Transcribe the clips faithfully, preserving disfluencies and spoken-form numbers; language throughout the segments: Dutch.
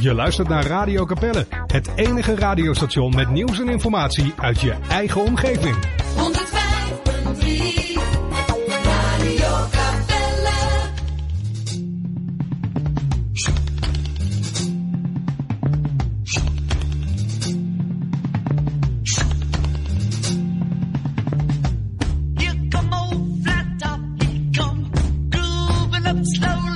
Je luistert naar Radio Capelle, het enige radiostation met nieuws en informatie uit je eigen omgeving. honderdvijf punt drie Radio Capelle. Here come old flat top, he come grooving up slowly.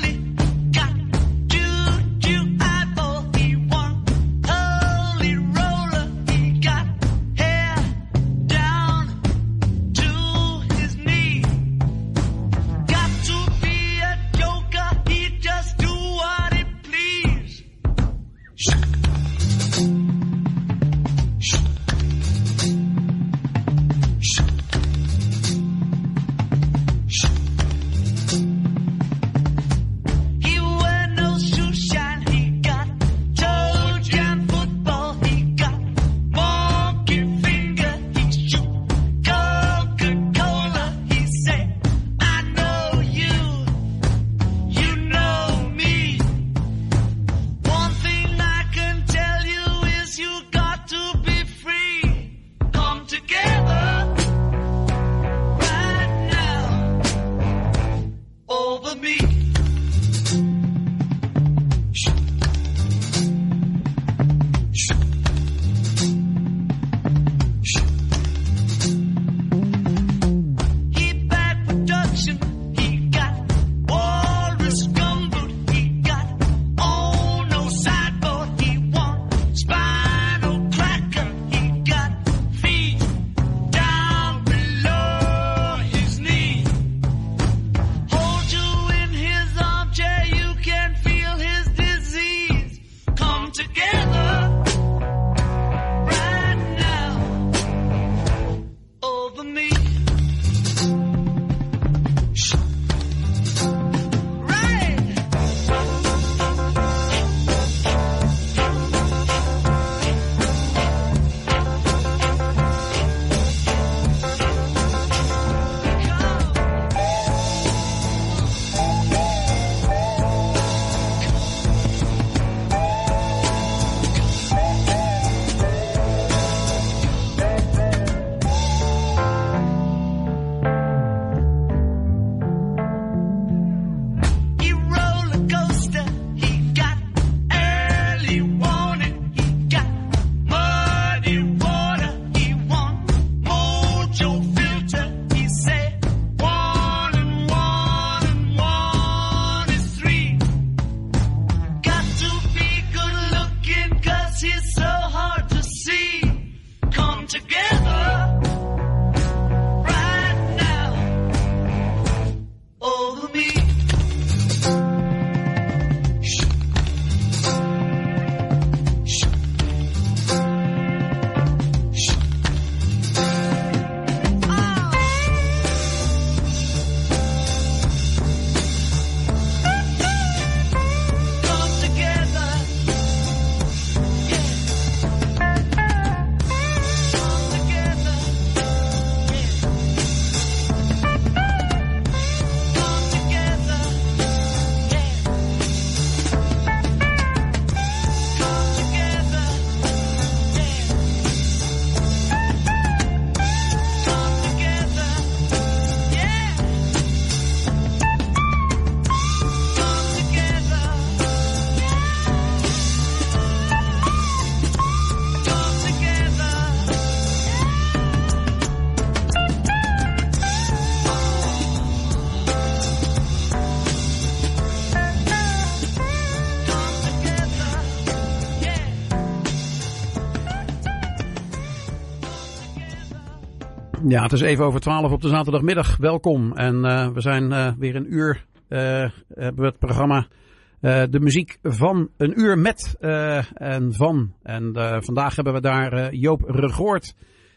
Ja, het is even over twaalf op de zaterdagmiddag. Welkom. En uh, we zijn uh, weer een uur, uh, hebben we het programma uh, de muziek van een uur met uh, en van. En uh, vandaag hebben we daar uh, Joop Regoort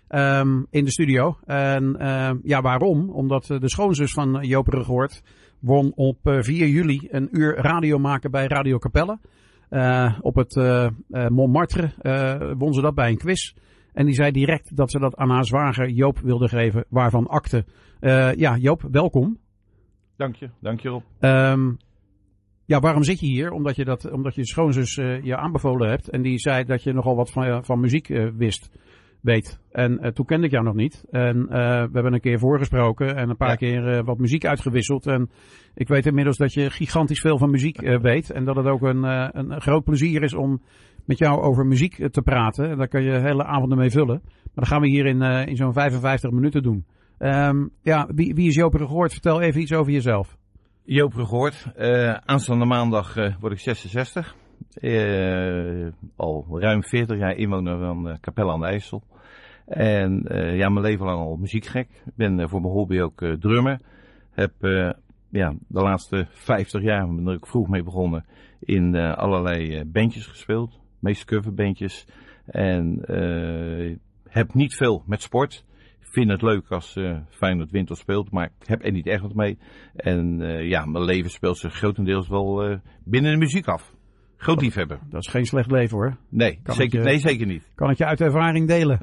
um, in de studio. En uh, ja, waarom? Omdat de schoonzus van Joop Regoort won op uh, vier juli een uur radio maken bij Radio Capelle. Uh, op het uh, uh, Montmartre uh, won ze dat bij een quiz. En die zei direct dat ze dat aan haar zwager Joop wilde geven, waarvan akte. Uh, ja, Joop, welkom. Dank je, dank je Rob. Um, Ja, waarom zit je hier? Omdat je, dat, omdat je schoonzus uh, je aanbevolen hebt. En die zei dat je nogal wat van, van muziek uh, wist, weet. En uh, toen kende ik jou nog niet. En uh, we hebben een keer voorgesproken en een paar ja. keer uh, wat muziek uitgewisseld. En ik weet inmiddels dat je gigantisch veel van muziek uh, weet. En dat het ook een, uh, een groot plezier is om met jou over muziek uh, te praten. En daar kan je hele avonden mee vullen. Maar dat gaan we hier in, uh, in zo'n vijfenvijftig minuten doen. Um, ja, wie, wie is Joop Regoord? Vertel even iets over jezelf. Joop Regoord. Uh, aanstaande maandag uh, word ik zesenzestig. Uh, al ruim veertig jaar inwoner van uh, Capelle aan de IJssel. En uh, ja, mijn leven lang al muziekgek. Ik ben uh, voor mijn hobby ook uh, drummer. Heb uh, ja, de laatste vijftig jaar, ben ik vroeg mee begonnen, in uh, allerlei uh, bandjes gespeeld. Meest coverbandjes. En uh, heb niet veel met sport. Ik vind het leuk als uh, Feyenoord wint of speelt, maar ik heb er niet echt wat mee. En uh, ja, mijn leven speelt zich grotendeels wel uh, binnen de muziek af. Groot liefhebber. Dat is geen slecht leven hoor. Nee, zeker, je, nee zeker niet. Kan ik je uit ervaring delen.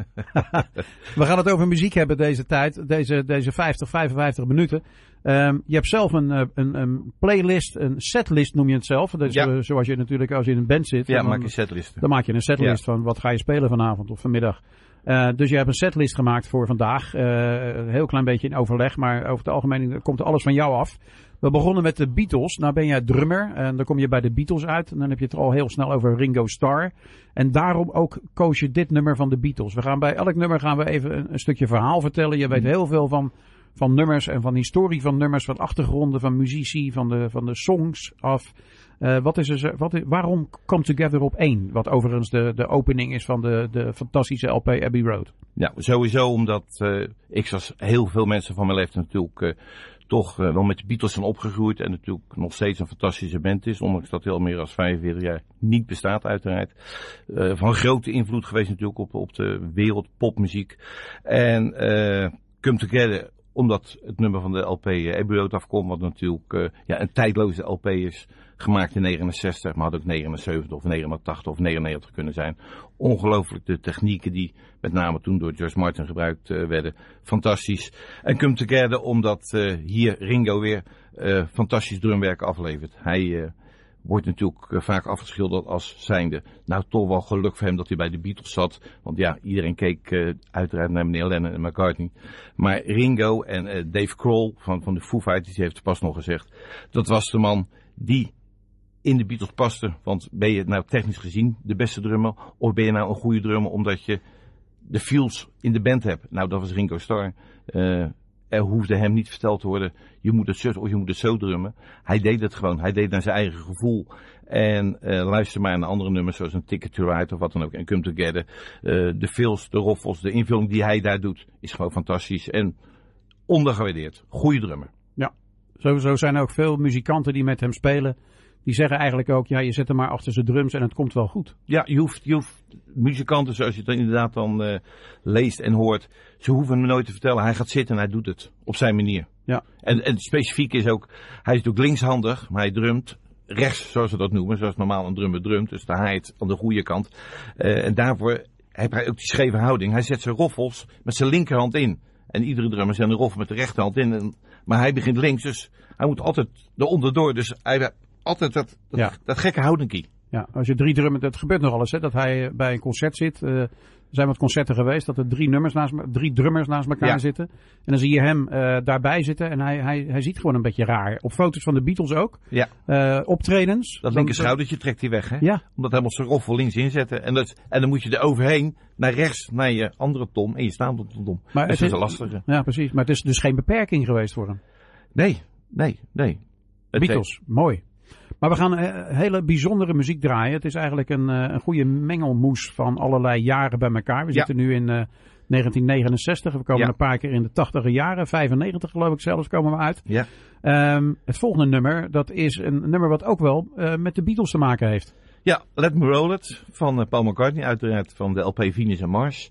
We gaan het over muziek hebben deze tijd, deze, deze vijftig, vijfenvijftig minuten. Um, je hebt zelf een, een, een playlist, een setlist noem je het zelf. Dat is ja. uh, zoals je natuurlijk als je in een band zit. Ja, dan maak je setlist. Dan maak je een setlist ja. van wat ga je spelen vanavond of vanmiddag. Uh, dus je hebt een setlist gemaakt voor vandaag. Uh, een heel klein beetje in overleg, maar over het algemeen komt alles van jou af. We begonnen met de Beatles. Nou ben jij drummer en dan kom je bij de Beatles uit. En dan heb je het al heel snel over Ringo Starr. En daarom ook koos je dit nummer van de Beatles. We gaan bij elk nummer gaan we even een, een stukje verhaal vertellen. Je weet heel veel van, van nummers en van historie van nummers, van achtergronden, van muzici, van de, van de songs af. Uh, wat is er, wat is, waarom Come Together op één? Wat overigens de, de opening is van de, de fantastische L P Abbey Road. Ja, sowieso omdat uh, ik zoals heel veel mensen van mijn leeftijd natuurlijk uh, toch uh, wel met de Beatles zijn opgegroeid. En natuurlijk nog steeds een fantastische band is. Ondanks dat hij al meer dan vijfenveertig jaar niet bestaat uiteraard. Uh, van grote invloed geweest natuurlijk op, op de wereld popmuziek. En uh, Come Together, omdat het nummer van de L P Abbey Road afkomt. Wat natuurlijk uh, ja, een tijdloze L P is. Gemaakt in negenenzestig, maar had ook negenenzeventig of negenentachtig of negenennegentig kunnen zijn. Ongelooflijk de technieken die met name toen door George Martin gebruikt uh, werden. Fantastisch. En Come Together omdat uh, hier Ringo weer uh, fantastisch drumwerk aflevert. Hij uh, wordt natuurlijk uh, vaak afgeschilderd als zijnde. Nou, toch wel geluk voor hem dat hij bij de Beatles zat. Want ja, iedereen keek uh, uiteraard naar meneer Lennon en McCartney. Maar Ringo en uh, Dave Grohl van, van de Foo Fighters, die heeft het pas nog gezegd. Dat was de man die in de Beatles paste. Want ben je nou technisch gezien de beste drummer? Of ben je nou een goede drummer omdat je de feels in de band hebt? Nou, dat was Ringo Starr. Uh, er hoefde hem niet verteld te worden, je moet het zo of je moet het zo drummen. Hij deed het gewoon. Hij deed naar zijn eigen gevoel. En uh, luister maar naar andere nummers zoals een Ticket to Ride of wat dan ook. En Come Together. Uh, de feels, de roffels, de invulling die hij daar doet is gewoon fantastisch. En ondergewaardeerd. Goeie drummer. Ja, sowieso zijn er ook veel muzikanten die met hem spelen. Die zeggen eigenlijk ook, ja, je zet hem maar achter zijn drums en het komt wel goed. Ja, je hoeft, je hoeft muzikanten, zoals je het dan inderdaad dan uh, leest en hoort, ze hoeven hem nooit te vertellen. Hij gaat zitten en hij doet het op zijn manier. Ja. En, en specifiek is ook, hij is natuurlijk linkshandig, maar hij drumt rechts, zoals ze dat noemen, zoals normaal een drummer drumt. Dus de haait aan de goede kant. Uh, en daarvoor heeft hij ook die scheve houding. Hij zet zijn roffels met zijn linkerhand in. En iedere drummer zet een roffel met de rechterhand in. En, maar hij begint links, dus hij moet altijd eronder. Dus hij altijd dat, dat, ja. dat gekke houdingkie. Ja, als je drie drummers, dat gebeurt nog alles, hè, dat hij bij een concert zit. Uh, er zijn wat concerten geweest dat er drie, nummers naast, drie drummers naast elkaar ja. zitten. En dan zie je hem uh, daarbij zitten en hij, hij, hij ziet gewoon een beetje raar. Op foto's van de Beatles ook. Ja. Uh, optredens. Dat linker schoudertje trekt hij weg, hè? Ja. Omdat hij moet zijn roffel links inzetten. En, dat, en dan moet je er overheen naar rechts, naar je andere tom en je staande tom. Maar dat is een lastige. Ja, precies. Maar het is dus geen beperking geweest voor hem. Nee, nee, nee. Het Beatles, heeft... mooi. Maar we gaan uh, hele bijzondere muziek draaien. Het is eigenlijk een, uh, een goede mengelmoes van allerlei jaren bij elkaar. We ja. zitten nu in uh, negentien negenenzestig. We komen ja. een paar keer in de tachtiger jaren. vijfennegentig geloof ik zelfs komen we uit. Ja. Um, het volgende nummer, dat is een nummer wat ook wel uh, met de Beatles te maken heeft. Ja, Let Me Roll It van uh, Paul McCartney. Uiteraard van de L P Venus en Mars.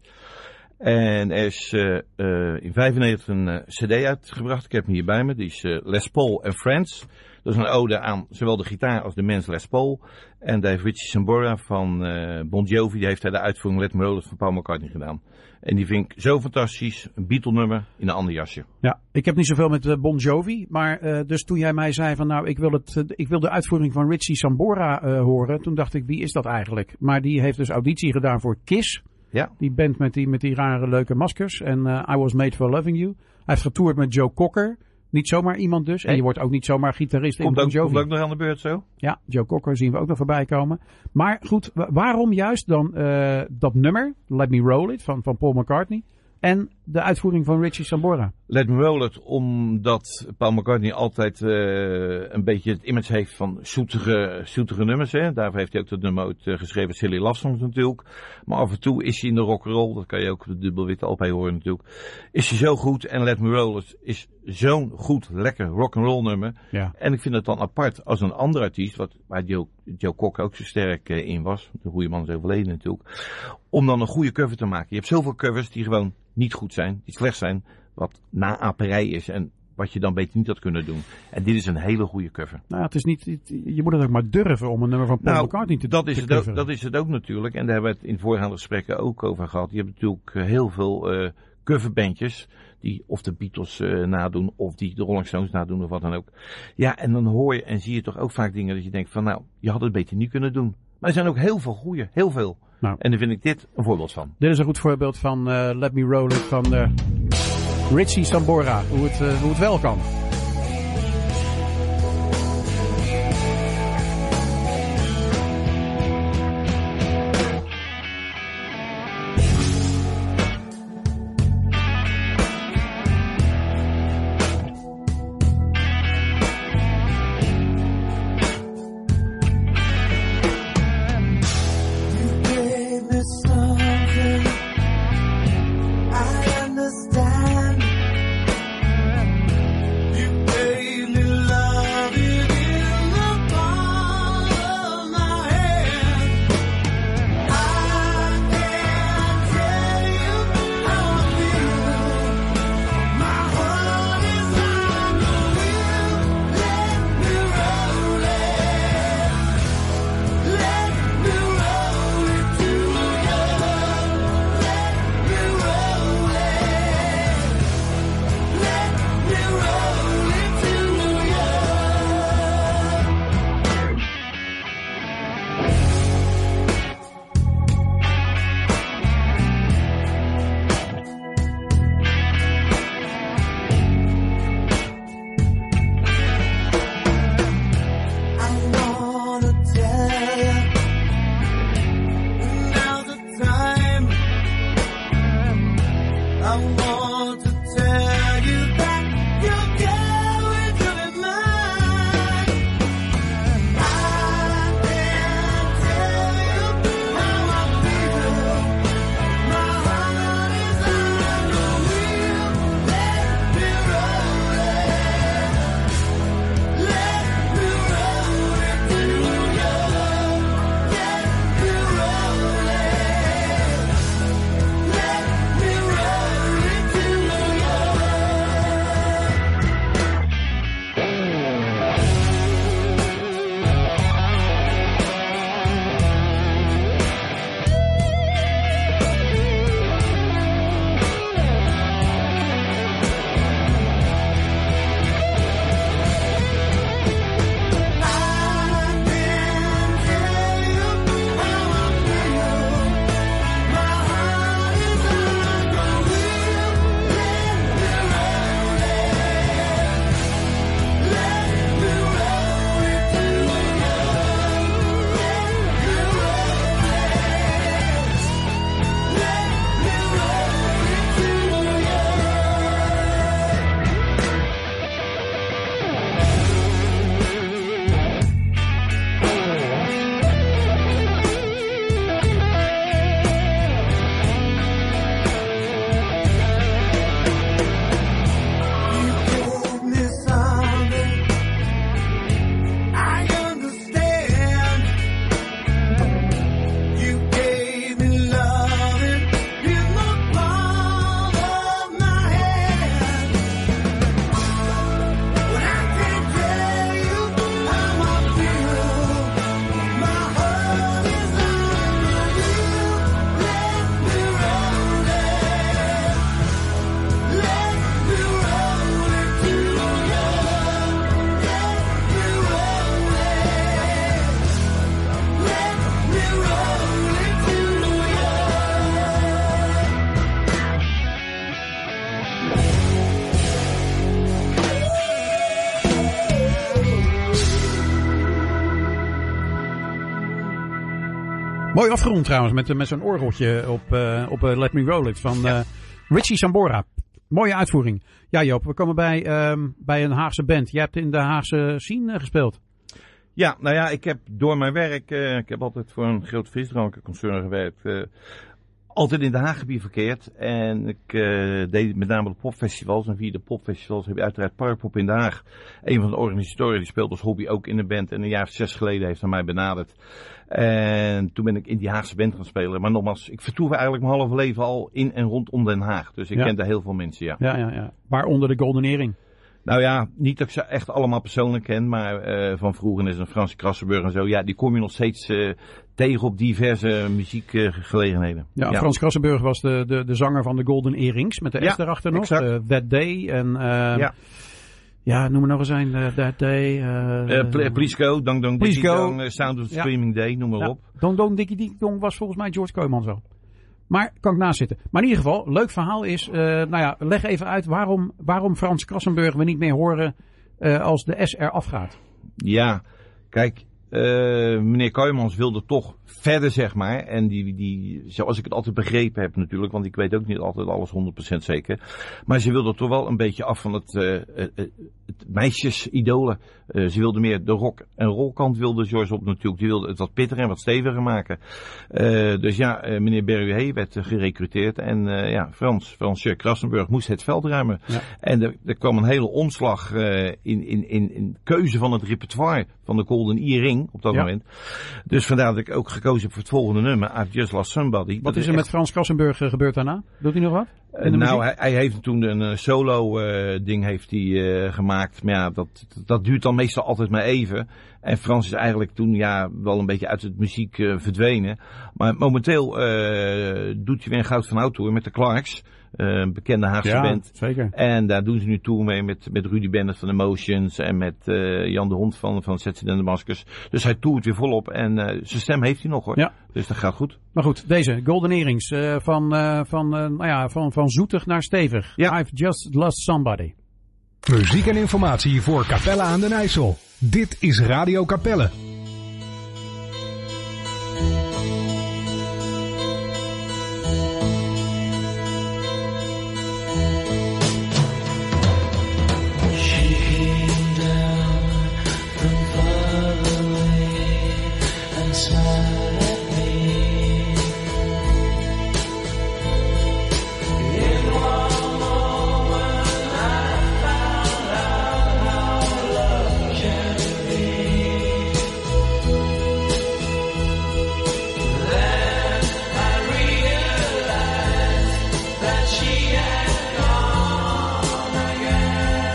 En er is uh, uh, in vijfennegentig een uh, cd uitgebracht. Ik heb hem hier bij me. Die is uh, Les Paul and Friends. Dat is een ode aan zowel de gitaar als de mens Les Paul. En daar heeft Richie Sambora van uh, Bon Jovi, die heeft hij de uitvoering Let Me Roll It van Paul McCartney gedaan. En die vind ik zo fantastisch. Een Beatle-nummer in een ander jasje. Ja, ik heb niet zoveel met uh, Bon Jovi. Maar uh, dus toen jij mij zei van nou, ik wil, het, uh, ik wil de uitvoering van Richie Sambora uh, horen. Toen dacht ik, wie is dat eigenlijk? Maar die heeft dus auditie gedaan voor Kiss. Ja. Die band met die, met die rare leuke maskers. En uh, I Was Made For Loving You. Hij heeft getoerd met Joe Cocker. Niet zomaar iemand dus. En Nee. je wordt ook niet zomaar gitarist in Komt Bon ook, Jovi. komt ook nog aan de beurt zo? Ja, Joe Cocker zien we ook nog voorbij komen. Maar goed, wa- waarom juist dan uh, dat nummer, Let Me Roll It, van, van Paul McCartney. En de uitvoering van Richie Sambora. Let Me Roll It, omdat Paul McCartney altijd uh, een beetje het image heeft van zoetige, zoetige nummers. Hè? Daarvoor heeft hij ook dat nummer uit, uh, geschreven, Silly Love Songs natuurlijk. Maar af en toe is hij in de rock'n'roll, dat kan je ook de dubbelwitte Alpij horen natuurlijk. Is hij zo goed en Let Me Roll It is zo'n goed, lekker rock'n'roll nummer. Ja. En ik vind het dan apart als een andere artiest, wat, waar Joe, Joe Cocker ook zo sterk uh, in was. De goede man is overleden natuurlijk. Om dan een goede cover te maken. Je hebt zoveel covers die gewoon niet goed zijn, die slecht zijn, wat naaperij is en wat je dan beter niet had kunnen doen. En dit is een hele goede cover. Nou, het is niet, het- je moet het ook maar durven om een nummer van Paul Nou, McCartney te dat is, te het ook, coveren. dat is het ook natuurlijk. En daar hebben we het in voorgaande gesprekken ook over gehad. Je hebt natuurlijk uh, heel veel uh, coverbandjes die of de Beatles uh, nadoen of die de Rolling Stones nadoen of wat dan ook. Ja, en dan hoor je en zie je toch ook vaak dingen dat je denkt van nou, je had het beter niet kunnen doen. Maar er zijn ook heel veel goede, heel veel. Nou. En daar vind ik dit een voorbeeld van. Dit is een goed voorbeeld van uh, Let Me Roll It van uh, Richie Sambora. Hoe het, uh, hoe het wel kan. Gave me something I understand. You Mooi afgerond trouwens met, met zo'n orgeltje op, uh, op uh, Let Me Roll It van uh, Richie Sambora. Mooie uitvoering. Ja Joop, we komen bij, um, bij een Haagse band. Jij hebt in de Haagse scene uh, gespeeld. Ja, nou ja, ik heb door mijn werk, uh, ik heb altijd voor een groot frisdrankenconcern gewerkt, uh, altijd in de Haaggebied verkeerd. En ik uh, deed met name de popfestivals. En via de popfestivals heb je uiteraard Parkpop in Den Haag. Een van de organisatoren die speelt als hobby ook in de band. En een jaar of zes geleden heeft hij mij benaderd. En toen ben ik in die Haagse band gaan spelen. Maar nogmaals, ik vertoef eigenlijk mijn halve leven al in en rondom Den Haag. Dus ik Ja. ken daar heel veel mensen, ja. Ja, ja, ja. Waaronder de Golden Earring. Nou ja, niet dat ik ze echt allemaal persoonlijk ken, maar uh, van vroeger is een Frans Krassenburg en zo. Ja, die kom je nog steeds uh, tegen op diverse muziekgelegenheden. Ja, ja. Frans Krassenburg was de, de, de zanger van de Golden Earrings met de Ja, S erachter nog. exact. Uh, That Day en uh, Ja. ja, noem maar nog eens een. Uh, That Day. Uh, Uh, pl- Please Go, Dang Dong Please Dickie Go. Dong, uh, Sound of the Ja. Screaming Day, noem maar ja, op. Dong Dong Dikkie Dikkie Dong was volgens mij George Kooijman zo. Maar kan ik naast zitten. Maar in ieder geval, leuk verhaal is, uh, nou ja, leg even uit waarom, waarom Frans Krassenburg we niet meer horen uh, als de S er afgaat. Ja, kijk, uh, meneer Kooijmans wilde toch verder, zeg maar. En die, die, zoals ik het altijd begrepen heb natuurlijk, want ik weet ook niet altijd alles honderd procent zeker. Maar ze wilde toch wel een beetje af van het, uh, het, het meisjesidolen. Uh, ze wilde meer de rock- en rollkant wilde George op natuurlijk. Die wilde het wat pittiger en wat steviger maken. Uh, dus ja, uh, meneer Berruet werd uh, gerecruiteerd. En uh, ja, Frans, Fransje Krassenburg moest het veld ruimen. Ja. En er, er kwam een hele omslag uh, in, in, in, in keuze van het repertoire van de Golden Earring op dat Ja. moment. Dus vandaar dat ik ook gekozen heb voor het volgende nummer, I've Just Lost Somebody. Wat Dat is er echt- met Frans Krassenburg uh, gebeurd daarna? Doet hij nog wat? Uh, In de nou, muziek? hij, hij heeft toen een uh, solo uh, ding heeft hij, uh, gemaakt. Maar ja, dat, dat duurt dan meestal altijd maar even. En Frans is eigenlijk toen ja wel een beetje uit het muziek uh, verdwenen. Maar momenteel uh, doet hij weer een Goud van Oud tour met de Clarks. Uh, een bekende Haagse Ja, band. zeker. En daar doen ze nu tour mee met, met Rudy Bennett van Emotions en met uh, Jan de Hond van, van Sets in Damascus. Dus hij toert weer volop en uh, zijn stem heeft hij nog hoor. Ja. Dus dat gaat goed. Maar goed, deze Golden Earrings uh, van, uh, van, uh, nou ja, van, van zoetig naar stevig. Ja. I've Just Lost Somebody. Muziek en informatie voor Capelle aan den IJssel. Dit is Radio Capelle. She came down from far away and smiled at me. In one moment I found out how love can be. Then I realized that she had gone again.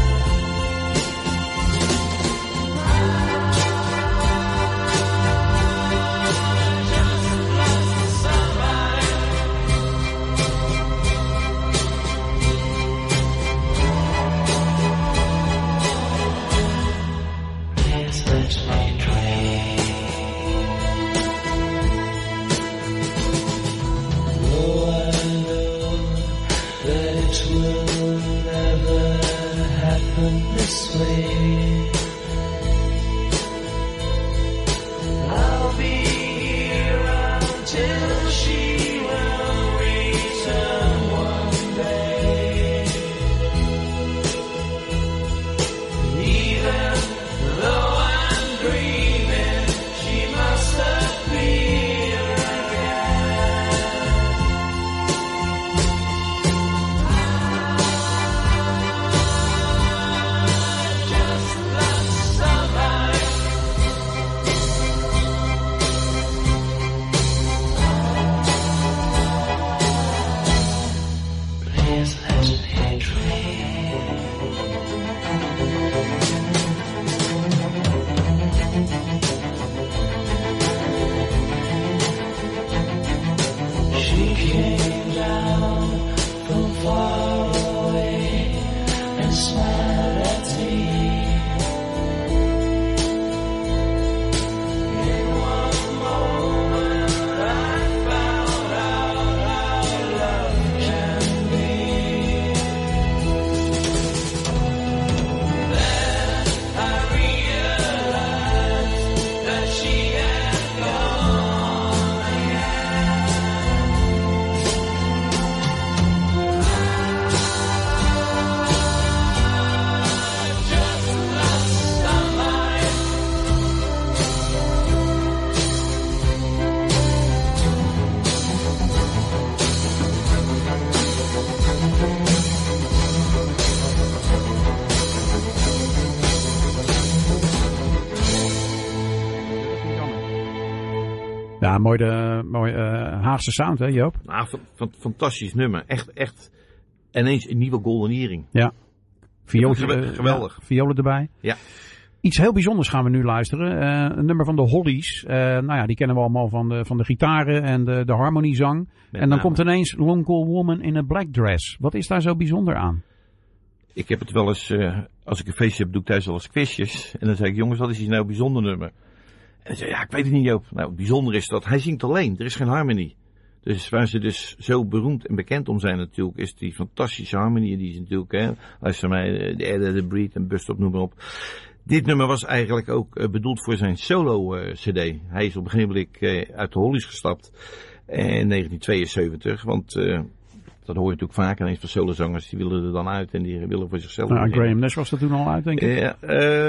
Please let me dream. Though I know that it will never happen this way, I'll be here until she will return one day. Even though I'm dreaming. Ja, mooi, de, mooi uh, Haagse sound, hè Joop? Nou, van, van, fantastisch nummer. Echt, echt ineens een nieuwe Golden Earring. Ja. Violen, Geweldig. geweldig. Ja, violen erbij. Ja. Iets heel bijzonders gaan we nu luisteren. Uh, een nummer van de Hollies. Uh, nou ja, die kennen we allemaal van de, van de gitaren en de, de harmoniezang. Met en dan name. Komt ineens Long Cool Woman in a Black Dress. Wat is daar zo bijzonder aan? Ik heb het wel eens, uh, als ik een feestje heb, doe ik thuis wel eens quizjes. En dan zeg ik, jongens, wat is hier nou een bijzonder nummer? En dan zeg ik, ja, ik weet het niet, Joop. Nou, het bijzonder is dat hij zingt alleen. Er is geen harmonie. Dus waar ze dus zo beroemd en bekend om zijn natuurlijk, is die fantastische harmonie. Die is natuurlijk, hè, luister mij, de Air, the Breed en Bust Up, noem maar op. Dit nummer was eigenlijk ook uh, bedoeld voor zijn solo-cd. Uh, hij is op een gegeven moment uh, uit de Hollies gestapt in negentien tweeënzeventig. Want uh, dat hoor je natuurlijk vaak ineens van solozangers. Die willen er dan uit en die willen voor zichzelf. Nou, Graham Nash was er toen al uit, denk ik. Uh,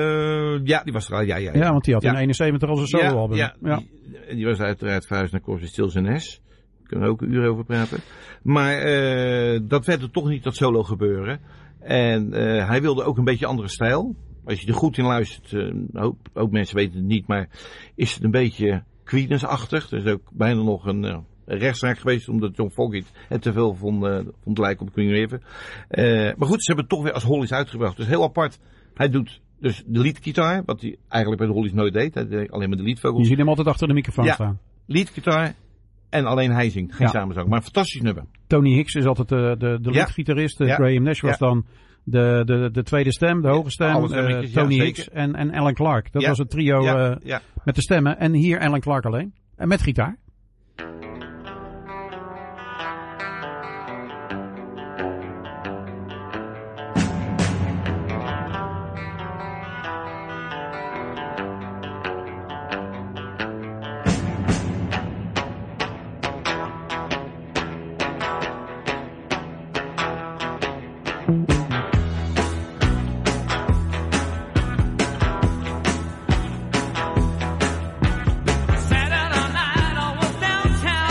uh, ja, die was er al. Ja, ja, ja. ja want die had ja. in eenenzeventig al zijn solo-album. Ja, ja, ja. Die, die was uiteraard verhuisd naar Crosby, Stills en Nash. Daar kunnen we ook een uur over praten. Maar uh, dat werd er toch niet, dat solo gebeuren. En uh, hij wilde ook een beetje andere stijl. Als je er goed in luistert, uh, ook, ook mensen weten het niet, maar is het een beetje Creedence-achtig. Er is ook bijna nog een uh, rechtszaak geweest, omdat John Fogerty het te veel vond, uh, vond lijken op Queen River. Uh, maar goed, ze hebben het toch weer als Hollies uitgebracht. Dus heel apart. Hij doet dus de leadgitaar, wat hij eigenlijk bij de Hollies nooit deed. Hij deed alleen maar de leadvogels. Je ziet hem altijd achter de microfoon ja, staan. Leadgitaar en alleen hij zingt. Geen ja. samenzang, maar een fantastisch nummer. Tony Hicks is altijd de, de, de leadgitarist. Ja. Graham Nash was ja. dan de, de, de tweede stem, de hoge stem. Uh, Tony ja, Hicks en, en Alan Clark. Dat ja. was het trio ja. Uh, ja. met de stemmen. En hier Alan Clark alleen. En met gitaar. Saturday night I was downtown.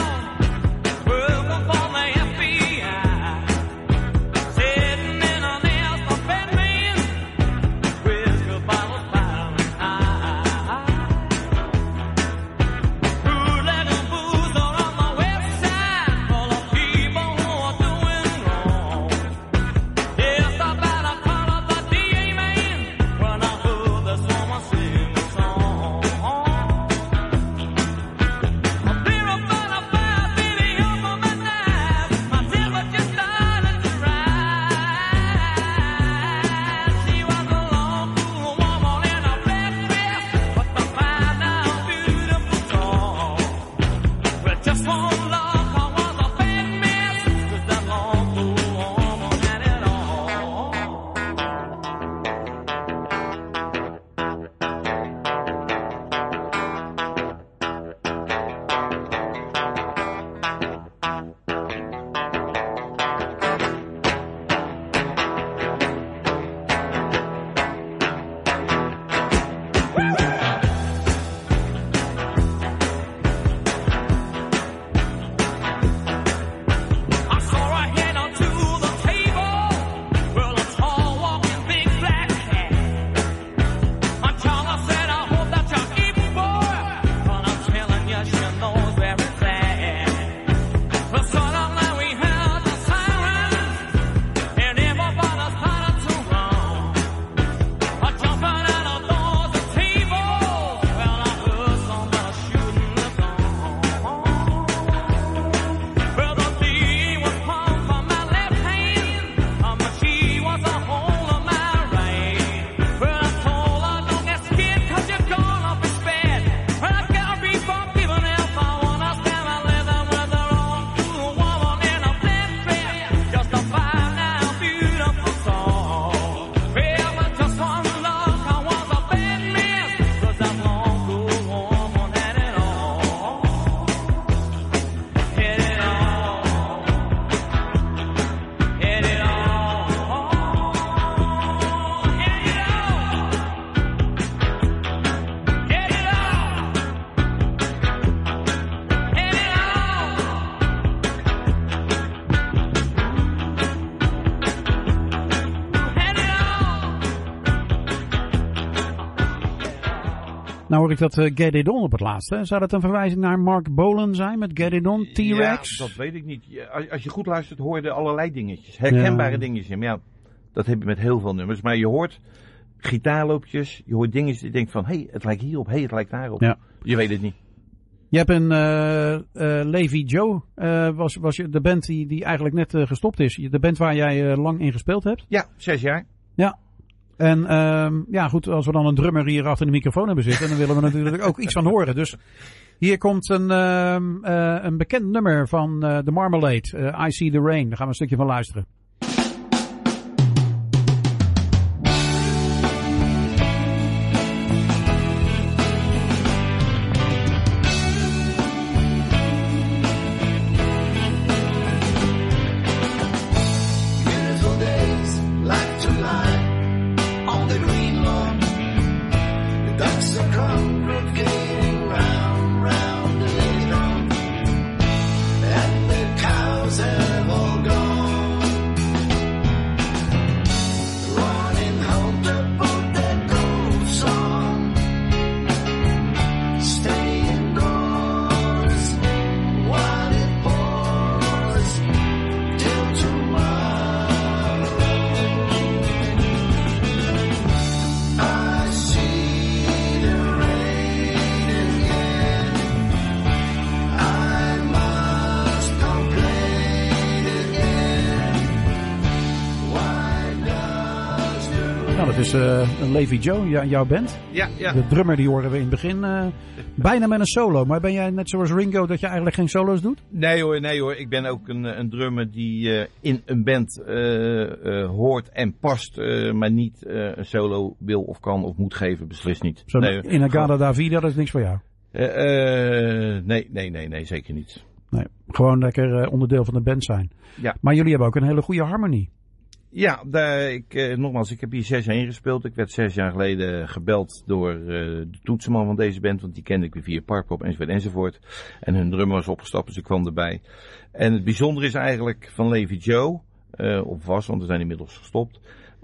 Nou hoor ik dat uh, Get It On op het laatste. Zou dat een verwijzing naar Mark Bolan zijn met Get It On, T-Rex? Ja, dat weet ik niet. Ja, als, als je goed luistert hoor je er allerlei dingetjes. Herkenbare ja. dingetjes. Maar ja, dat heb je met heel veel nummers. Maar je hoort gitaarloopjes, je hoort dingetjes die je denkt van, hé, hey, het lijkt hierop, hé, hey, het lijkt daarop. Ja. Je weet het niet. Je hebt een uh, uh, Levi Joe, uh, was, was je de band die, die eigenlijk net uh, gestopt is. De band waar jij uh, lang in gespeeld hebt. Ja, zes jaar. Ja. En um, ja, goed, als we dan een drummer hier achter de microfoon hebben zitten, dan willen we natuurlijk ook iets van horen. Dus hier komt een, um, uh, een bekend nummer van uh, The Marmalade, uh, I See the Rain. Daar gaan we een stukje van luisteren. Dus uh, Levi Joe, jou, jouw band. Ja, ja. De drummer die hoorden we in het begin uh, bijna met een solo. Maar ben jij net zoals Ringo dat je eigenlijk geen solo's doet? Nee hoor, nee hoor. Ik ben ook een, een drummer die uh, in een band uh, uh, hoort en past. Uh, maar niet uh, een solo wil of kan of moet geven. Beslist niet. Zo, nee, in Agada Davida, dat is niks voor jou? Uh, uh, nee, nee, nee, nee, zeker niet. Nee, gewoon lekker uh, onderdeel van de band zijn. Ja. Maar jullie hebben ook een hele goede harmonie. Ja, daar, ik, eh, nogmaals, ik heb hier zes jaar ingespeeld. Ik werd zes jaar geleden gebeld door uh, de toetsenman van deze band, want die kende ik weer via Parkpop enzovoort enzovoort. En hun drummer was opgestapt, dus ik kwam erbij. En het bijzondere is eigenlijk van Levi Joe, uh, of was, want we zijn inmiddels gestopt,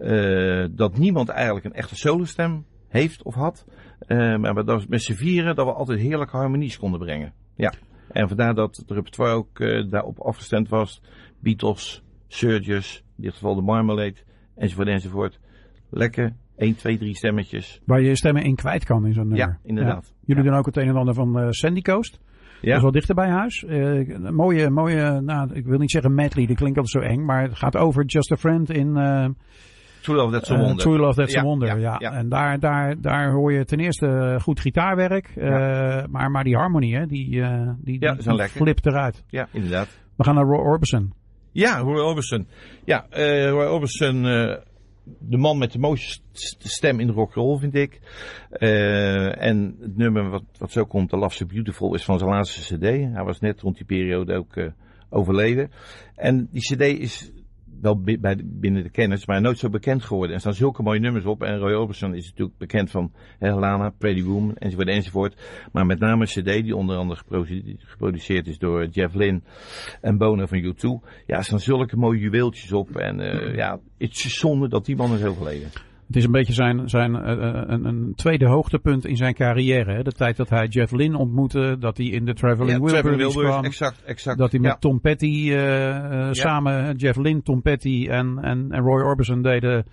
uh, dat niemand eigenlijk een echte solostem heeft of had. Uh, maar dat was met z'n vieren dat we altijd heerlijke harmonies konden brengen. Ja, en vandaar dat het repertoire ook uh, daarop afgestemd was. Beatles, Surges, in dit geval de Marmalade, enzovoort enzovoort. Lekker, één, twee, drie stemmetjes. Waar je je stemmen in kwijt kan in zo'n nummer. Ja, inderdaad. Ja. Jullie ja. doen ook het een en ander van uh, Sandy Coast. Ja. Dat is wel dichter bij huis. Uh, een mooie, mooie, nou, ik wil niet zeggen medley, dat klinkt altijd zo eng, maar het gaat over Just a Friend in... Uh, True Love, That's a Wonder. Uh, True Love, That's ja, a Wonder, ja, ja. ja. En daar, daar, daar hoor je ten eerste goed gitaarwerk, uh, ja. maar, maar die harmonie, hè, die, uh, die, ja, die, die flipt eruit. Ja, inderdaad. We gaan naar Roy Orbison. Ja, Roy Orbison. Ja, uh, Roy Orbison, uh, de man met de mooiste stem in de rock'n'roll, vind ik. Uh, en het nummer wat, wat zo komt, The Love So Beautiful, is van zijn laatste cd. Hij was net rond die periode ook uh, overleden. En die cd is wel bij de, binnen de kennis, maar nooit zo bekend geworden. Er staan zulke mooie nummers op. En Roy Orbison is natuurlijk bekend van hè, Lana, Pretty Woman, enzovoort, enzovoort. Maar met name een cd die onder andere geproduceerd is door Jeff Lynne en Bono van U twee. Ja, er staan zulke mooie juweeltjes op. En uh, ja, het is zonde dat die man is overleden. Het is een beetje zijn, zijn uh, een, een tweede hoogtepunt in zijn carrière. Hè? De tijd dat hij Jeff Lynne ontmoette, dat hij in de Traveling ja, Wilburys kwam. Exact, exact. Dat hij met ja. Tom Petty uh, uh, ja. samen, Jeff Lynne, Tom Petty en, en, en Roy Orbison deden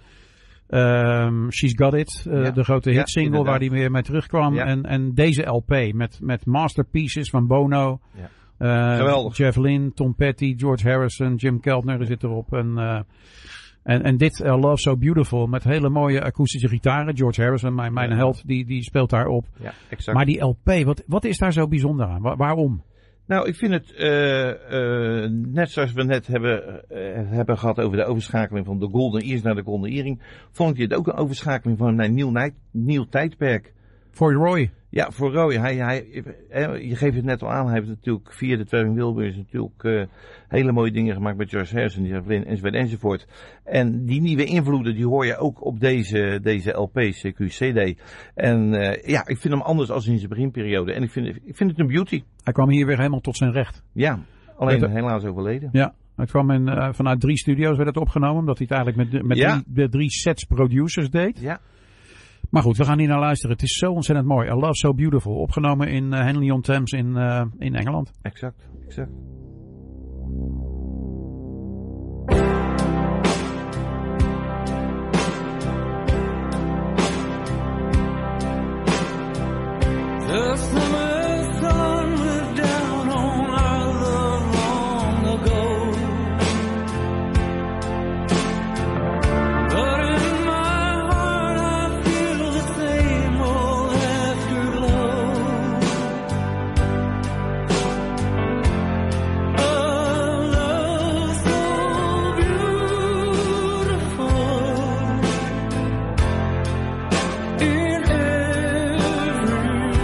um, She's Got It. Uh, ja. De grote hitsingle ja, waar hij weer mee terugkwam. Ja. En, en deze L P met, met masterpieces van Bono. Ja. Uh, Geweldig. Jeff Lynne, Tom Petty, George Harrison, Jim Keltner zit erop. En... Uh, En, en dit, uh, Love So Beautiful, met hele mooie akoestische gitaren. George Harrison, mijn, mijn ja. held, die, die speelt daarop. Ja, exact. Maar die L P, wat, wat is daar zo bijzonder aan? Wa- waarom? Nou, ik vind het, uh, uh, net zoals we net hebben, uh, hebben gehad over de overschakeling van de Golden Ears naar de Golden Earring, vond ik dit ook een overschakeling van een nieuw, night, nieuw tijdperk. Voor Roy? Ja, voor Roy. Hij, hij, je geeft het net al aan, hij heeft natuurlijk via de Traveling Wilburys natuurlijk uh, hele mooie dingen gemaakt met George Harrison, Jeff Lynne, enzovoort, enzovoort. En die nieuwe invloeden, die hoor je ook op deze, deze L P's, C Q C D. En uh, ja, ik vind hem anders als in zijn beginperiode. En ik vind, ik vind het een beauty. Hij kwam hier weer helemaal tot zijn recht. Ja, alleen de, helaas overleden. Ja. Het kwam in, uh, vanuit drie studio's werd het opgenomen, omdat hij het eigenlijk met, met, ja. drie, met drie sets producers deed. Ja. Maar goed, we gaan hier naar luisteren. Het is zo ontzettend mooi. A Love So Beautiful. Opgenomen in uh, Henley-on-Thames in, uh, in Engeland. Exact, exact. The summer sun was down on our love long ago. But in my heart I feel the same old afterglow. A love so beautiful in every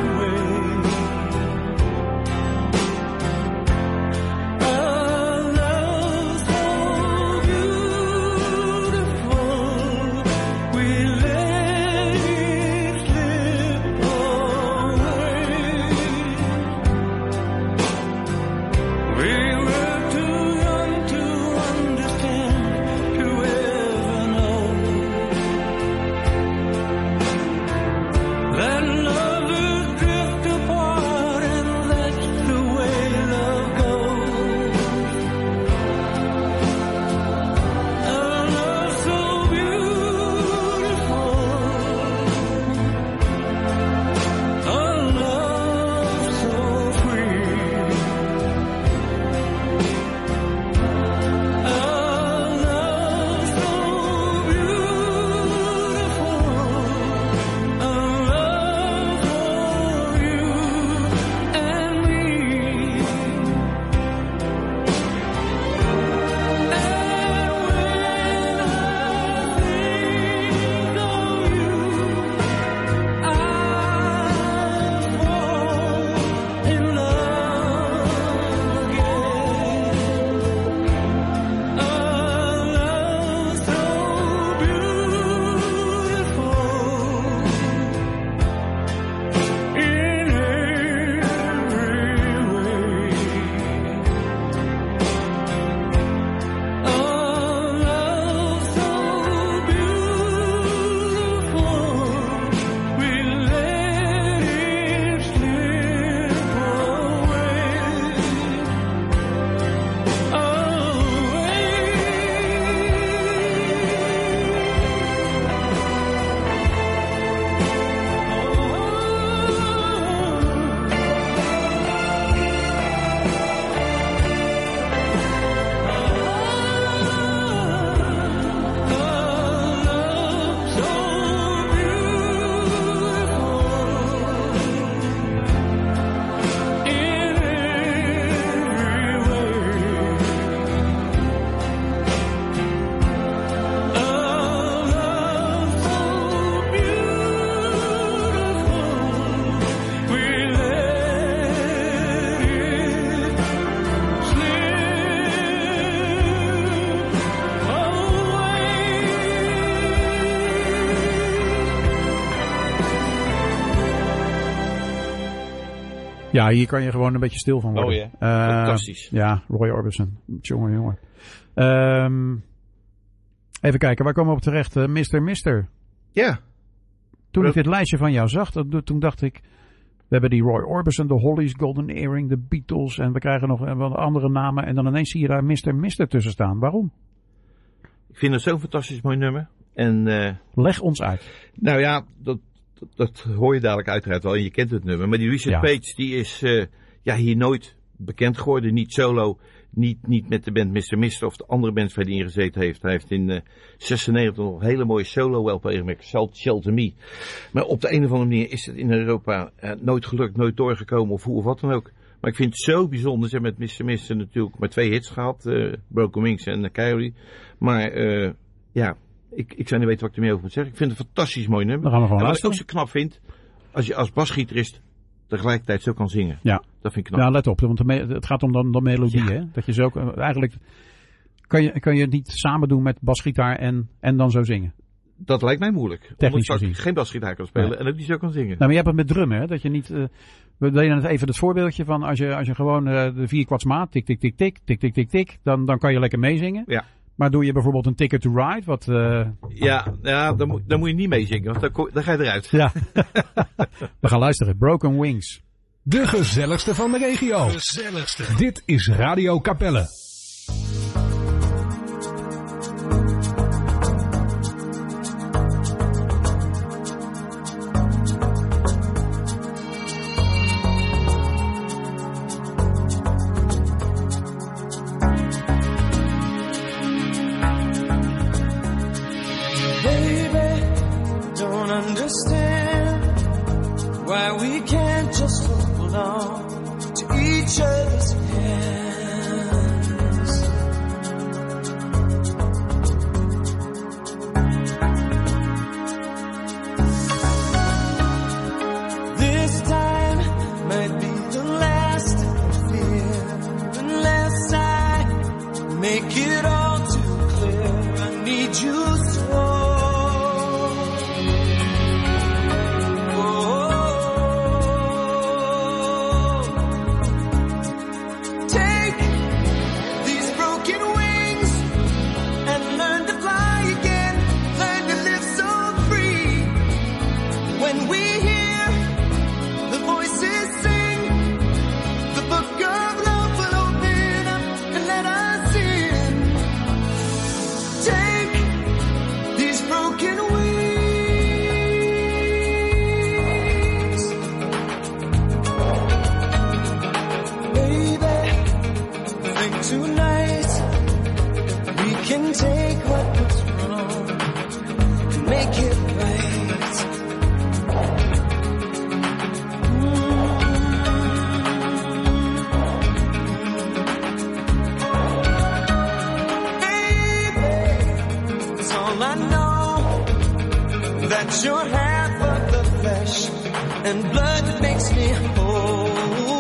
Ja, hier kan je gewoon een beetje stil van worden. Oh ja, Uh, fantastisch. Ja, Roy Orbison. Jongen, jongen. Um, even kijken, waar komen we op terecht? Uh, mister Mister. Ja. Toen Uh, ik dit lijstje van jou zag, dat, toen dacht ik... We hebben die Roy Orbison, de Hollies, Golden Earring, de Beatles... en we krijgen nog wat andere namen... en dan ineens zie je daar mister Mister tussen staan. Waarom? Ik vind het zo'n fantastisch mooi nummer. En, uh, Leg ons uit. nou ja, dat, dat, dat hoor je dadelijk uiteraard wel. En je kent het nummer. Maar die Richard Ja. Page, die is uh, ja, hier nooit bekend geworden. Niet solo. Niet, niet met de band mister Mister of de andere bands waar hij in gezeten heeft. Hij heeft in uh, zesennegentig nog een hele mooie solo-L P gemaakt. Shelter Me. Maar op de een of andere manier is het in Europa uh, nooit gelukt. Nooit doorgekomen of hoe of wat dan ook. Maar ik vind het zo bijzonder. Ze hebben met mister Mister natuurlijk maar twee hits gehad. Uh, Broken Wings en uh, Coyote. Maar uh, ja, ik, ik zou niet weten wat ik ermee over moet zeggen. Ik vind het een fantastisch mooi nummer. Dan gaan we gewoon En wat ik luisteren. ook zo knap vind. Als je als basgitarist tegelijkertijd zo kan zingen. Ja. Dat vind ik knap. Ja, let op, want de me- het gaat om de, de melodie, Ja. hè? Dat je zo ook, uh, eigenlijk kan je, kan je het niet samen doen met basgitaar en, en dan zo zingen. Dat lijkt mij moeilijk. Technisch Omdat ik gezien. geen basgitaar kan spelen Nee. en ook niet zo kan zingen. Nou, maar je hebt het met drummen, hè? Dat je niet, uh, we deden net even het voorbeeldje van als je, als je gewoon uh, de vierkwartsmaat, tik, tik, tik, tik, tik, tik, tik, tik, dan, dan kan je lekker meezingen. Ja. Maar doe je bijvoorbeeld een Ticket to Ride? Wat, uh... Ja, ja dan, moet, dan moet je niet meezingen, want dan, ko- dan ga je eruit. Ja. We gaan luisteren. Broken Wings. De gezelligste van de regio. Gezelligste. Dit is Radio Capelle. Baby, don't understand why we can't just hold on to each other's hands. This time might be the last fear, unless I make it all too clear. I need you so. Take what was wrong and make it right. Mm. Baby, it's all I know, that you're half of the flesh and blood that makes me whole.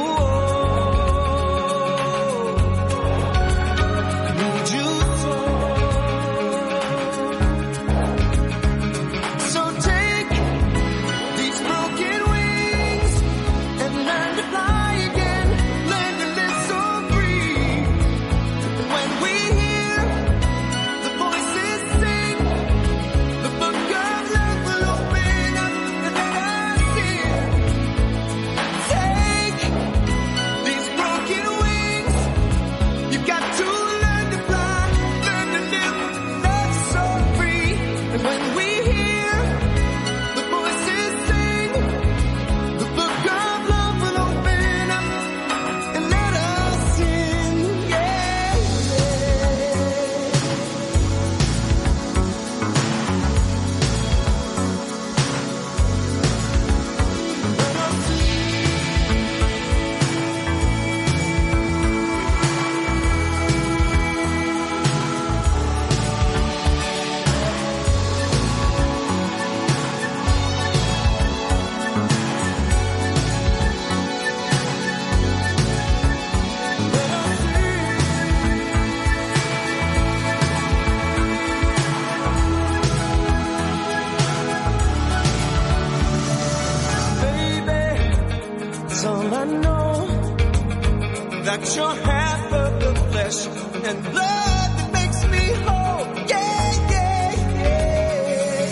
That you're half of the flesh and blood that makes me whole. Yeah, yeah, yeah.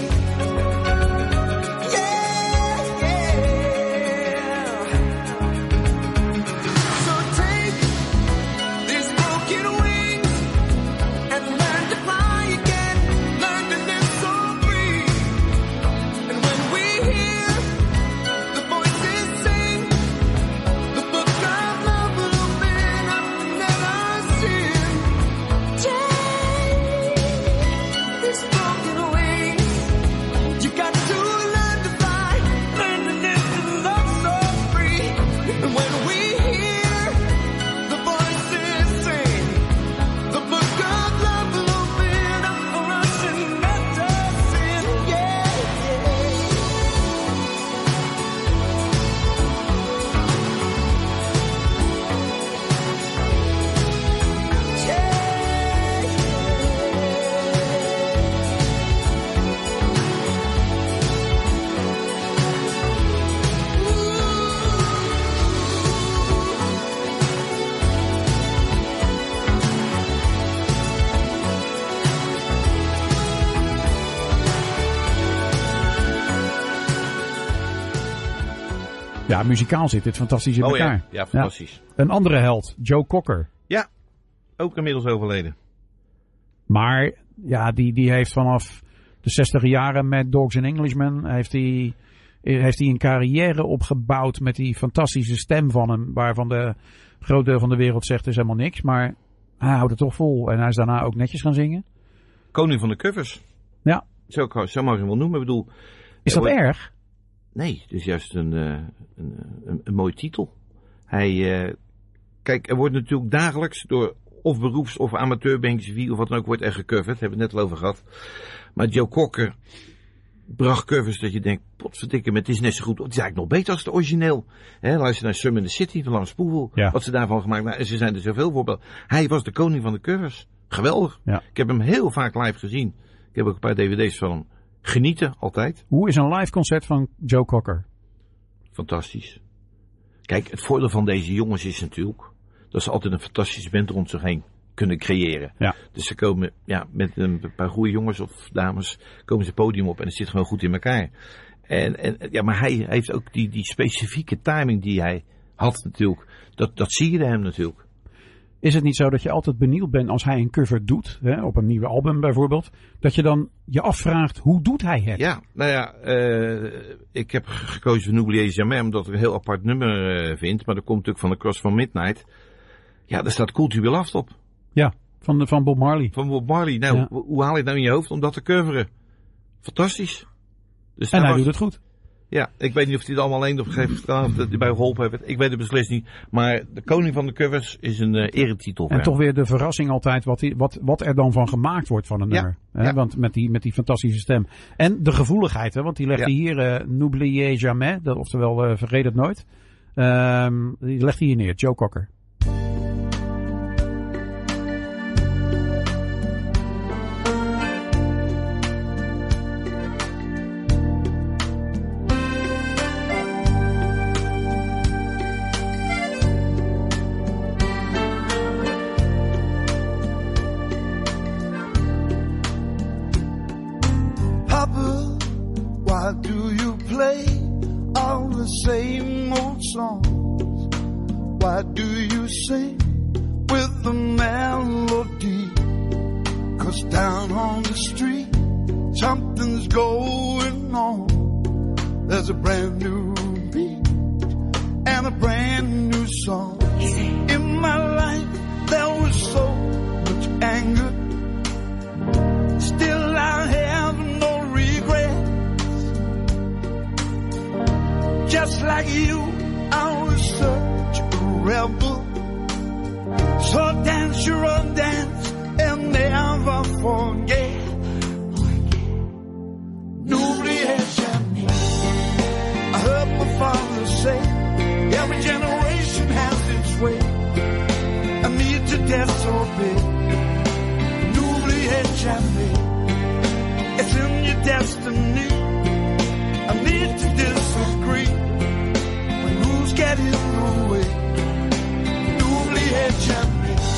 Yeah, yeah. So take these broken wings and learn to fly again. Learn to live so free. And when we hear the voices sing, the book of love will open up and let us in. Ja, muzikaal zit dit fantastisch in Oh elkaar. ja, ja, fantastisch. Ja. Een andere held, Joe Cocker. Ja, ook inmiddels overleden. Maar ja, die, die heeft vanaf de zestiger jaren met Dogs and Englishmen heeft hij, heeft hij een carrière opgebouwd met die fantastische stem van hem, waarvan de groot deel van de wereld zegt is helemaal niks. Maar hij houdt het toch vol en hij is daarna ook netjes gaan zingen. Koning van de covers. Ja. Zo, zo mag je hem wel noemen. Ik bedoel, Is dat er wordt- erg? Nee, het is juist een, uh, een, een, een mooie titel. Hij, uh, kijk, er wordt natuurlijk dagelijks door of beroeps- of amateurbandjes, wie of wat dan ook, wordt er gecoverd. Hebben we het net al over gehad. Maar Joe Cocker bracht covers dat je denkt, potverdikke, maar het is net zo goed. Het is eigenlijk nog beter als het origineel. He, luister naar Sum in the City van Lars Poelvoel. Ja. Wat ze daarvan gemaakt hebben. Nou, er zijn er zoveel voorbeelden. Hij was de koning van de covers. Geweldig. Ja. Ik heb hem heel vaak live gezien. Ik heb ook een paar dvd's van hem. Genieten, altijd. Hoe is een live concert van Joe Cocker? Fantastisch. Kijk, het voordeel van deze jongens is natuurlijk dat ze altijd een fantastische band rond zich heen kunnen creëren. Ja. Dus ze komen ja, met een paar goede jongens of dames, komen ze het podium op en het zit gewoon goed in elkaar. En, en ja, maar hij heeft ook die, die specifieke timing die hij had natuurlijk. Dat, dat zie je hem natuurlijk. Is het niet zo dat je altijd benieuwd bent als hij een cover doet, hè, op een nieuwe album bijvoorbeeld, dat je dan je afvraagt, hoe doet hij het? Ja, nou ja, uh, ik heb gekozen voor N'Oubliez Jamais omdat ik een heel apart nummer uh, vind. Maar dat komt natuurlijk van The Cross from Midnight. Ja, daar staat Cool to Be Loved op. Ja, van, de, van Bob Marley. Van Bob Marley. Nou, Ja. hoe, hoe haal je het nou in je hoofd om dat te coveren? Fantastisch. Dus En daar hij was- doet het goed. Ja, ik weet niet of hij het allemaal alleen opgegeven heeft gedaan, of dat hij bij geholpen heeft. Ik weet het beslist niet. Maar de koning van de covers is een uh, eretitel. voor En hem. toch weer de verrassing altijd wat, die, wat, wat er dan van gemaakt wordt van een Ja, nummer. Hè? ja. Want met die, met die fantastische stem. En de gevoeligheid, hè? Want die legt Ja. hij hier, uh, N'Oubliez Jamais, dat, oftewel uh, vergeet het nooit. Um, die legt hij hier neer, Joe Cocker. Papa, why do you play all the same old songs? Why do you sing with the melody? 'Cause down on the street, something's going on. There's a brand new beat and a brand new song. In my life, there was so much anger. Still I have no regrets. Just like you, I was such a rebel. So dance your own dance and never forget. N'oubliez jamais. I heard my father say, every generation has its way. I need to disobey. N'oubliez jamais. It's in your destiny. I need to disagree. When rules get in the way. N'oubliez jamais.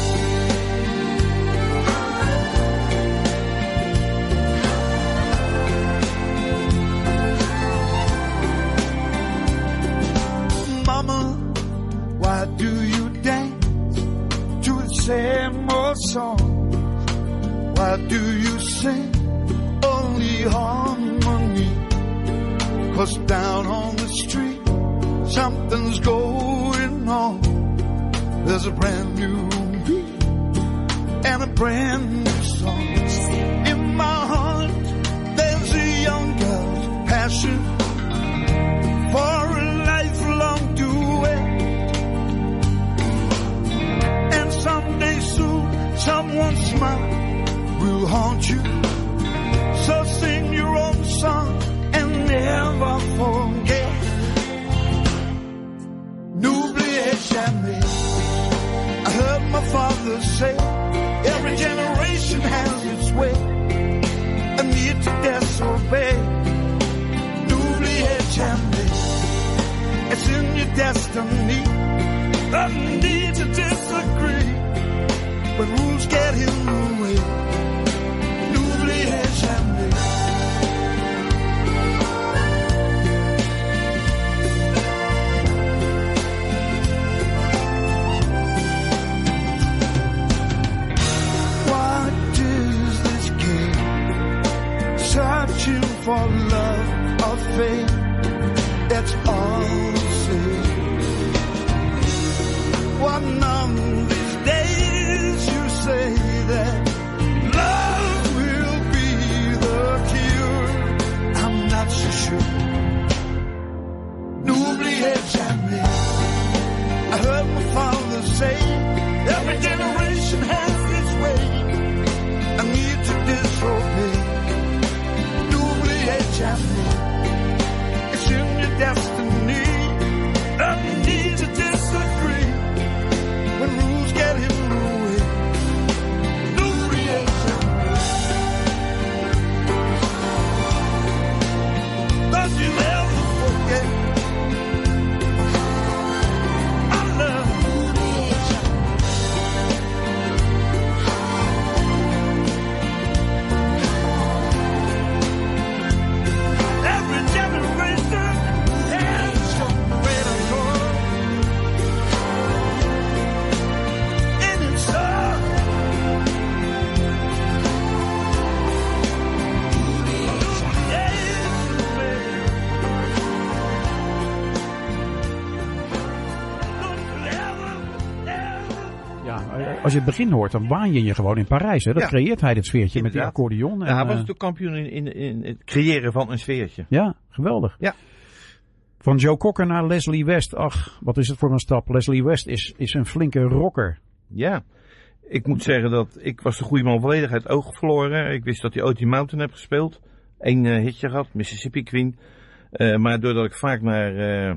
Mama, why do you dance to the same old song? Why do you sing only harmony? 'Cause down on the street, something's going on. There's a brand new beat and a brand new song. In my heart, there's a young girl's passion for a lifelong duet. And someday soon, someone's smile will haunt you. So sing your own song and never forget. N'oubliez jamais. I heard my father say, every generation has its way. I need to disobey. N'oubliez jamais. It's in your destiny. I need to disagree. When rules get in the way. N'oubliez jamais. pain, it's all the same. One of these days you say that love will be the cure. I'm not so sure. N'oubliez jamais. I heard my father say, every generation has its way. I need to disobey. N'oubliez jamais. It's in your destiny. Nothing needs to disagree. When rules get in the way. N'oubliez jamais. Don't you ever forget. Als je het begin hoort, dan waan je je gewoon in Parijs. Hè? Dat Ja. creëert hij, dit sfeertje Inderdaad. met die accordeon. En, Ja, hij was eh, natuurlijk kampioen in, in, in het creëren van een sfeertje. ja, geweldig. Ja. Van Joe Cocker naar Leslie West. Ach, wat is het voor een stap. Leslie West is, is een flinke rocker. Ja. Ik moet zeggen dat ik was de goede man volledig uit het oog verloren. Ik wist dat hij Otie Mountain heeft gespeeld. Eén uh, hitje gehad, Mississippi Queen. Uh, maar doordat ik vaak naar uh,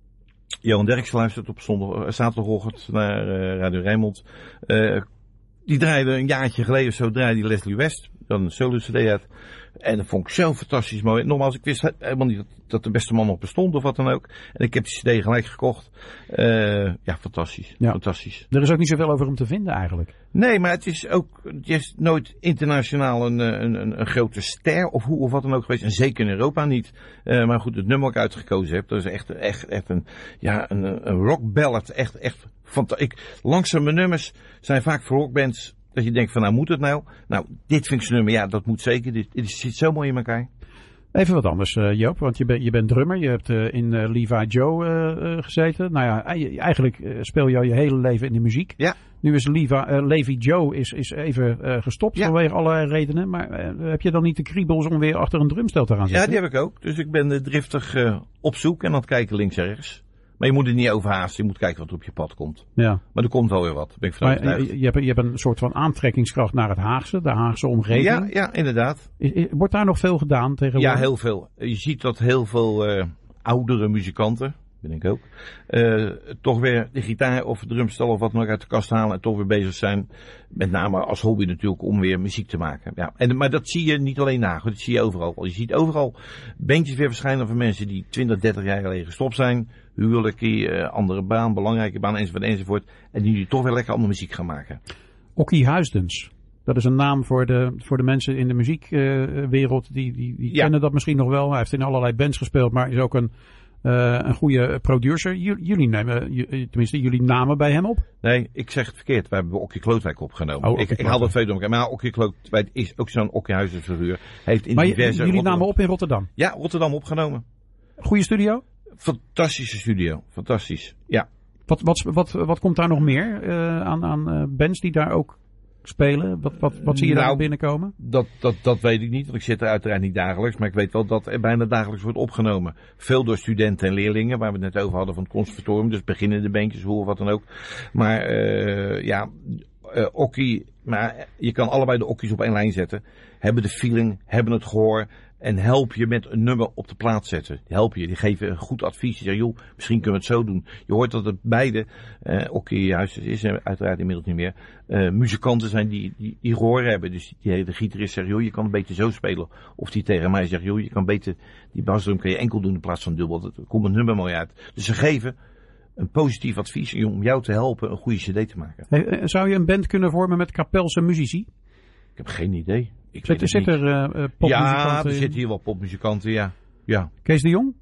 Johan Derks luisterde op zondag, uh, zaterdagochtend naar uh, Radio Rijnmond. Uh, die draaide een jaartje geleden of zo, draaide die Leslie West. Dan een solo cd uit. En dat vond ik zo fantastisch mooi. Nogmaals, ik wist helemaal niet dat, dat de beste man nog bestond of wat dan ook. En ik heb die cd gelijk gekocht. Uh, ja, fantastisch. Ja. Fantastisch. Er is ook niet zoveel over hem te vinden eigenlijk. Nee, maar het is ook, het is nooit internationaal een, een, een, een grote ster of hoe of wat dan ook geweest. En zeker in Europa niet. Uh, maar goed, het nummer wat ik uitgekozen heb, dat is echt, echt, echt een, ja, een, een rock ballad. Echt, echt fantastisch. Langzame nummers zijn vaak voor rockbands dat je denkt van nou moet het nou? Nou, dit vind ik zo'n nummer, ja dat moet zeker. Dit, dit zit zo mooi in elkaar. Even wat anders, uh, Joop, want je, ben, je bent drummer. Je hebt uh, in uh, Levi Joe uh, uh, gezeten. Nou ja, eigenlijk uh, speel je al je hele leven in de muziek. Ja. Nu is Levi, uh, Levi Joe is, is even uh, gestopt Ja. vanwege allerlei redenen. Maar uh, heb je dan niet de kriebels om weer achter een drumstel te gaan Ja, zitten? die heb ik ook. Dus ik ben uh, driftig uh, op zoek en aan het kijken links en rechts. Maar je moet het niet overhaasten. Je moet kijken wat er op je pad komt. Ja. Maar er komt wel weer wat. Ben ik van Maar overtuigd. uh, je, hebt, je hebt een soort van aantrekkingskracht naar het Haagse, de Haagse omgeving. Ja, ja, inderdaad. I- I- wordt daar nog veel gedaan tegenwoordig? Ja, heel veel. Je ziet dat heel veel uh, oudere muzikanten, ben ik ook, uh, toch weer de gitaar of het drumstel of wat dan ook uit de kast halen en toch weer bezig zijn. Met name als hobby natuurlijk om weer muziek te maken. Ja. En, maar dat zie je niet alleen na, dat zie je overal. Je ziet overal bandjes weer verschijnen van mensen die twintig, dertig jaar geleden gestopt zijn. Huwelijk, uh, andere baan, belangrijke baan enzovoort enzovoort. En die nu toch weer lekker andere muziek gaan maken. Okkie Huisdens. Dat is een naam voor de, voor de mensen in de muziekwereld. Uh, die die, die Ja. kennen dat misschien nog wel. Hij heeft in allerlei bands gespeeld, maar is ook een, uh, een goede producer. J- jullie nemen, j- tenminste, jullie namen bij hem op. Nee, ik zeg het verkeerd. We hebben Okkie Klootwijk opgenomen. Oh, ik, Okkie ik haal dat Klootwijk. twee door elkaar. Maar Okkie Klootwijk is ook zo'n Okkiehuizenfiguur. Heeft in Maar j- diverse jullie Rotterdam- namen op in Rotterdam. Ja, Rotterdam opgenomen. Goede studio. Fantastische studio. Fantastisch. Ja. Wat, wat, wat, wat komt daar nog meer uh, aan, aan uh, bands die daar ook spelen? Wat, wat, wat zie je daar Nou, nog binnenkomen? Dat, dat, dat weet ik niet, want ik zit er uiteraard niet dagelijks. Maar ik weet wel dat er bijna dagelijks wordt opgenomen. Veel door studenten en leerlingen, waar we het net over hadden van het conservatorium. Dus beginnende bandjes, hoe of wat dan ook. Maar uh, ja, uh, Okkie, maar je kan allebei de Okkies op één lijn zetten. Hebben de feeling, hebben het gehoor. En help je met een nummer op de plaats zetten. Die help je, die geven goed advies. Die zeggen, joh, misschien kunnen we het zo doen. Je hoort dat het beide, uh, Okkie Huisdens is er uiteraard inmiddels niet meer, uh, muzikanten zijn die, die, die gehoor hebben. Dus die, de gitarist zegt, joh, je kan het beter zo spelen. Of die tegen mij zegt, joh, je kan beter, die basdrum kan je enkel doen in plaats van dubbel. Dat komt het nummer mooi uit. Dus ze geven een positief advies om jou te helpen een goede cd te maken. Hey, uh, zou je een band kunnen vormen met kapelse muzici? Ik heb geen idee. Ik Zit, weet het zit niet. er uh, uh, popmuzikanten Ja, er in? zitten hier wel popmuzikanten, ja. Ja. Kees de Jong?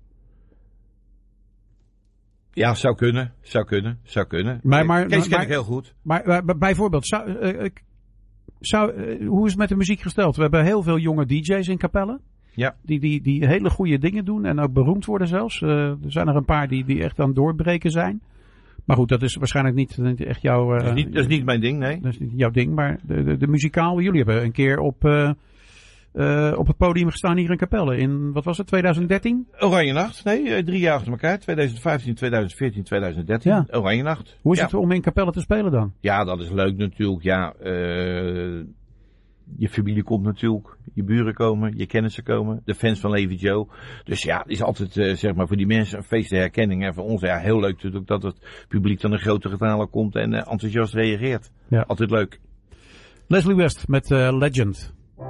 Ja, zou kunnen. Zou kunnen. Zou kunnen. Maar- maar- Kees ken maar- ik heel goed. Maar uh, b- bijvoorbeeld, zou, uh, uh, zou, uh, hoe is het met de muziek gesteld? We hebben heel veel jonge D J's in Capelle. Ja. Die, die, die hele goede dingen doen en ook beroemd worden zelfs. Uh, er zijn er een paar die, die echt aan het doorbreken zijn. Maar goed, dat is waarschijnlijk niet, niet echt jouw... Uh, dat, is niet, dat is niet mijn ding, nee. Dat is niet jouw ding, maar de, de, de muzikaal... Jullie hebben een keer op, uh, uh, op het podium gestaan hier in Capelle. In, wat was het, twintig dertien? Oranje Nacht, nee, uh, drie jaar achter elkaar. twintig vijftien, twintig veertien, twintig dertien. Ja. Oranje Nacht. Hoe is ja. het om in Capelle te spelen dan? Ja, dat is leuk natuurlijk. Ja, uh, je familie komt natuurlijk, je buren komen, je kennissen komen, de fans van Levi Joe. Dus ja, het is altijd uh, zeg maar voor die mensen een feest de herkenning. En voor ons ja, heel leuk natuurlijk dat het publiek dan in grote getalen komt en uh, enthousiast reageert. Ja. Altijd leuk. Leslie West met uh, Legend.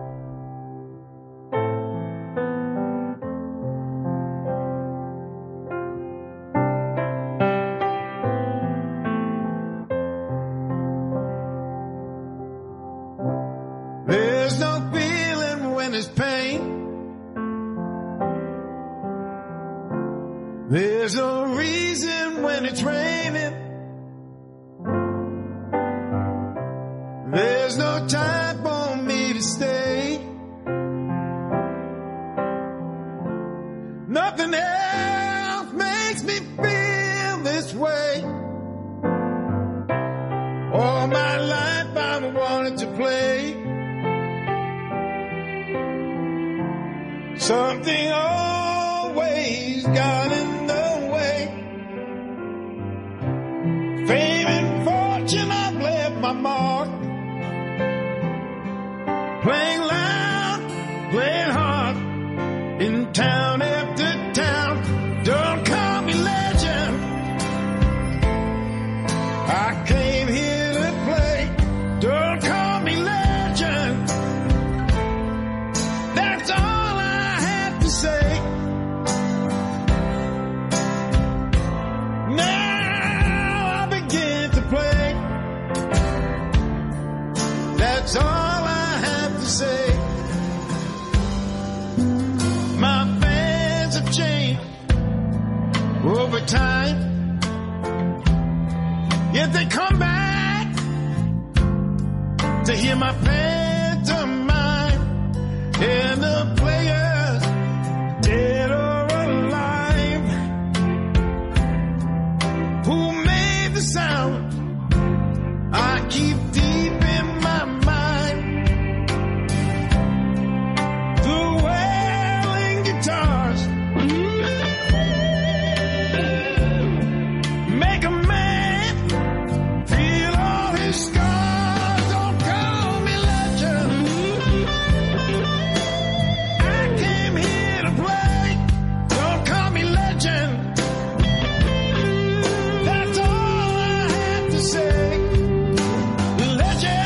There's no feeling when it's pain. There's no reason when it's raining. There's no time for me to stay. Nothing else makes me feel this way. All my life I've wanted to play. Something always got in the way. Fame and fortune, I've left my mark. Playing loud, playing hard, in town after town. Don't call me legend. I came here to play. Don't call me legend. That's all I have to say. Now I begin to play. That's all I have to say. My fans have changed over time. Yet they come back to hear my pantomime. And the players, dead or alive, who made the sound, I keep deep in my mind. The wailing guitars make a man feel all his scars. Don't call me legend. I came here to play. Don't call me legend. That's all I have to say. Legend.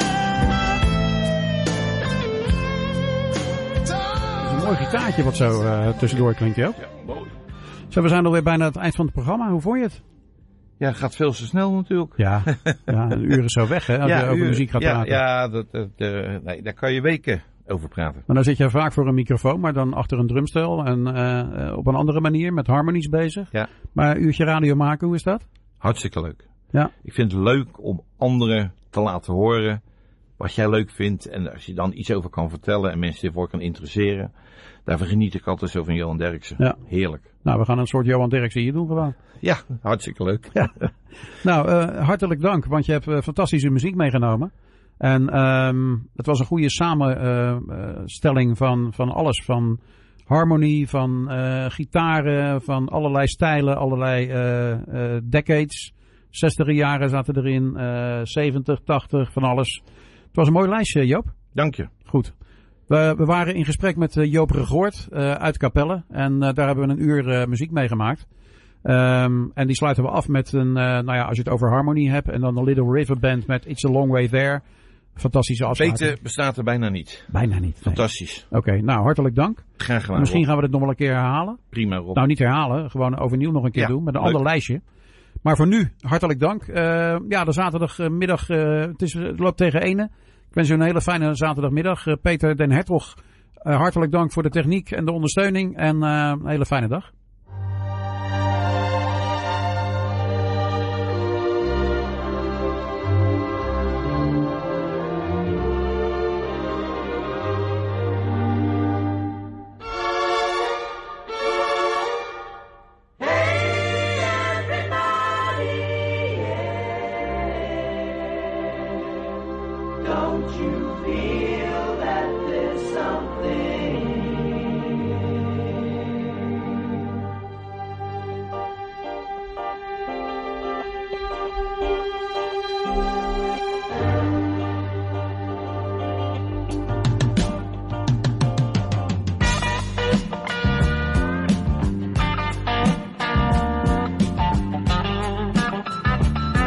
Een mooi gitaartje wat zo uh, tussendoor klinkt, Joop. Ja, mooi. Zo, we zijn alweer bijna aan het eind van het programma. Hoe vond je het? Ja, het gaat veel te snel natuurlijk. Ja, ja een uur is zo weg, hè, als je over uur- muziek gaat ja, praten. Ja, dat, dat, uh, nee, daar kan je weken over praten. Maar dan zit je vaak voor een microfoon, maar dan achter een drumstel en uh, uh, op een andere manier met harmonies bezig. Ja. Maar een uurtje radio maken, hoe is dat? Hartstikke leuk. Ja. Ik vind het leuk om anderen te laten horen wat jij leuk vindt. En als je dan iets over kan vertellen en mensen ervoor kan interesseren. Daarvan geniet ik altijd zo van Johan Derksen. Ja. Heerlijk. Nou, we gaan een soort Johan Derksen hier doen gewoon. Ja, hartstikke leuk. Ja. Nou, uh, hartelijk dank, want je hebt uh, fantastische muziek meegenomen. En um, het was een goede samenstelling uh, uh, van, van alles. Van harmonie, van uh, gitaren, van allerlei stijlen, allerlei uh, uh, decades. zestiger jaren zaten erin, uh, zeventig, tachtig, van alles. Het was een mooi lijstje, Joop. Dank je. Goed. We, we waren in gesprek met uh, Joop Regoort uh, uit Capelle. En uh, daar hebben we een uur uh, muziek mee gemaakt. Um, en die sluiten we af met een, uh, nou ja, als je het over harmonie hebt. En dan een Little River Band met It's a Long Way There. Fantastische afsluiting. Beter bestaat er bijna niet. Bijna niet. Nee. Fantastisch. Oké, okay, nou hartelijk dank. Graag gedaan. Misschien Rob. gaan we dit nog wel een keer herhalen. Prima, Rob. Nou, niet herhalen. Gewoon overnieuw nog een keer Ja, doen. Met een leuk. ander lijstje. Maar voor nu, hartelijk dank. Uh, ja, de zaterdagmiddag, uh, het, is, het loopt tegen ene. Ik wens u een hele fijne zaterdagmiddag. Uh, Peter den Hertog, uh, hartelijk dank voor de techniek en de ondersteuning. En uh, een hele fijne dag. Won't you be